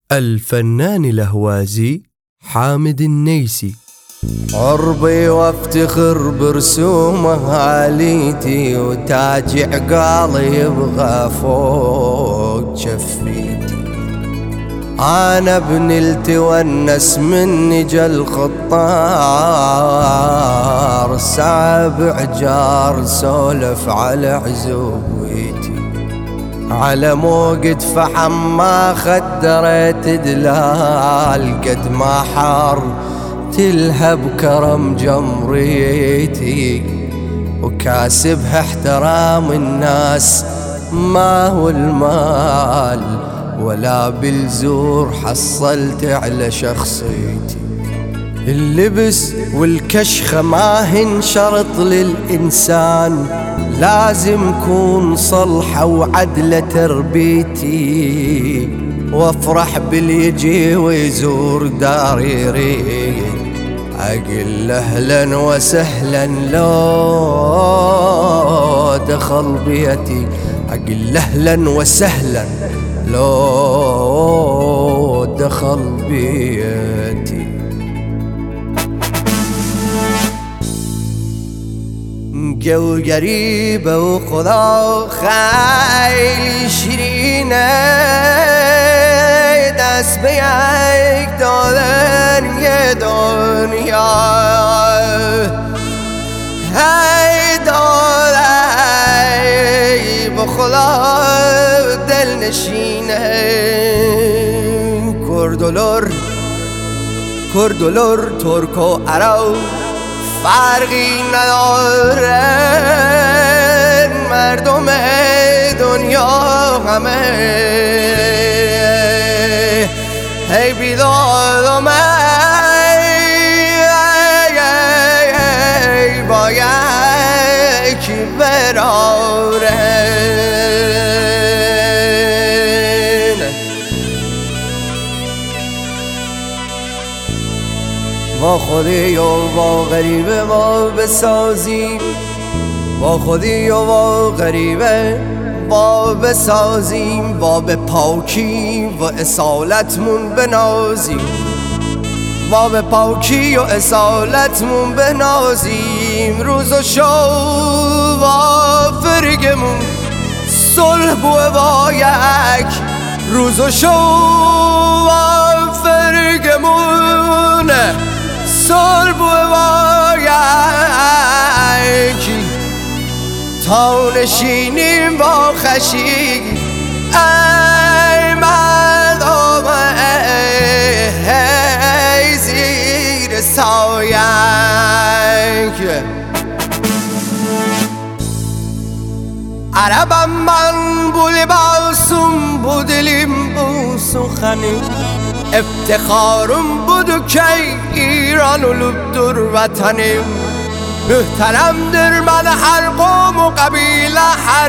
الفنان الأهوازي حامد النيسي. عربي وافتخر برسومه عليتي، وتاج عقالي يبغى فوق جفيتي. انا بنلتي والنس مني جل خطار، سابع جار سولف على عزوبيتي. على موقد فحم ما خدرت دلال، قد ما حار تلهب كرم جمريتي. وكاسبها احترام الناس ما هو المال، ولا بالزور حصلت على شخصيتي. اللبس والكشخة ما هن شرط للإنسان، لازم كون صلحة وعدلة تربيتي. وافرح باليجي ويزور داري يريد، أقل أهلا وسهلا لو دخل بيتي. أقل أهلا وسهلا لو دخل بيتي. جو قريبة وخذا خيل شرينة، دست بيك دادن يا دنيا. هاي دادن بخدا دل نشینه. کردولور ترک و عرب فرقی ندارن، مردم دنیا همه هی بیداد و باید کی برارن. با خودی و با غریبه ما بسازیم، با خودی و با غریبه با بسازیم. با به پاکی و اصالتمون بنازیم، با به پاکی و اصالتمون بنازیم. روز و شب و فرگمون صلح بوه با یک، روز و شب و فرگمون صلح بوه با یک. تا نشینیم با خشی ای مردم ای زیر سایک. عربم من بو لباسم بو دلیم بو سخنی، افتخارم بودو که ایران و لبدر وطنیم. محترم در من هر قوم و قبیله هر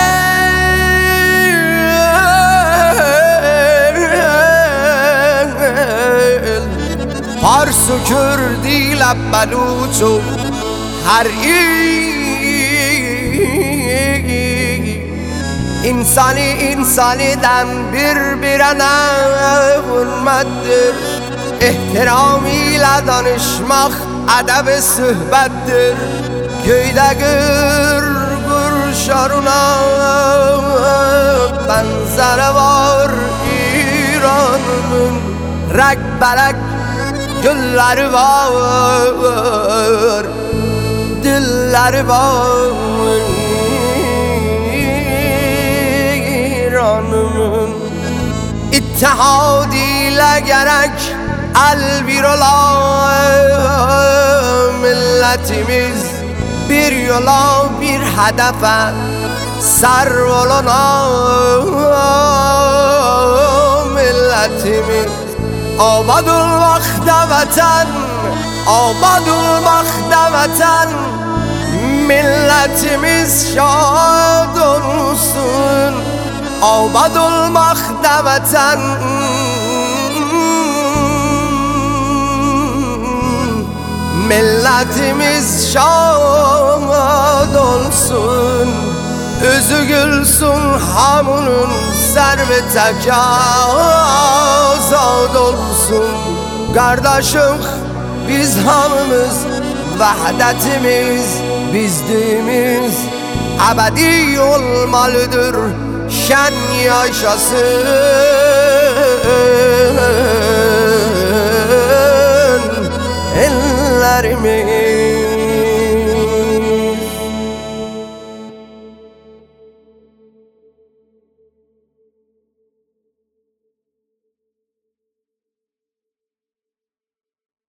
فارس و کردی لب بلوچ و هر انسانی دن برانه حرمتdir. احترامیyle danışmak ادب صحبتdir. Köyde gır şaruna benzeri var İran'ın. Rek belek gülleri var, dilleri var İran'ın. İttihadiyle gerek el bir ola, milletimiz bir yola bir hedefe sar olana. Milletimiz abad olmakta vatan, abad olmakta vatan. Milletimiz şad olsun, abad olmakta vatan. Milletimiz şad olsun, özü gülsün hamunun servet-i Qardaşıq biz hamımız, vəhdətimiz bizdiyimiz əbədi olmalıdır, şən yaşasın.